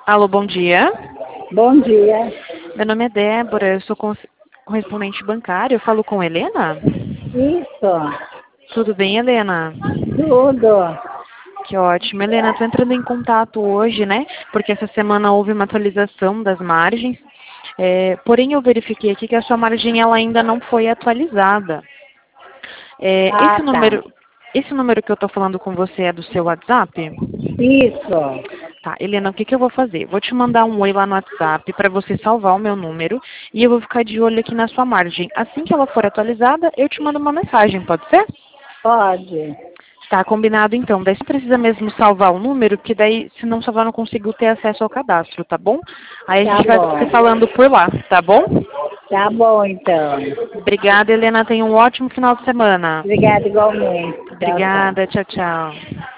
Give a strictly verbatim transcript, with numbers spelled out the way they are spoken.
Alô, bom dia. Bom dia. Meu nome é Débora, eu sou cons- correspondente bancário. Eu falo com Helena? Isso. Tudo bem, Helena? Tudo. Que ótimo. Helena, estou entrando em contato hoje, né? Porque essa semana houve uma atualização das margens. É, porém, eu verifiquei aqui que a sua margem ela ainda não foi atualizada. É, Ah, esse tá. número, esse número que eu estou falando com você é do seu WhatsApp? Isso. Tá, Helena, o que, que eu vou fazer? Vou te mandar um oi lá no WhatsApp para você salvar o meu número e eu vou ficar de olho aqui na sua margem. Assim que ela for atualizada, eu te mando uma mensagem, pode ser? Pode. Tá, combinado então. Daí você precisa mesmo salvar o número, porque daí, se não salvar, eu não consigo ter acesso ao cadastro, tá bom? Aí a Tá gente vai bom. se falando por lá, tá bom? Tá bom, então. Obrigada, Helena. Tenha um ótimo final de semana. Obrigada igualmente. Tchau, tchau. Obrigada. Tchau, tchau.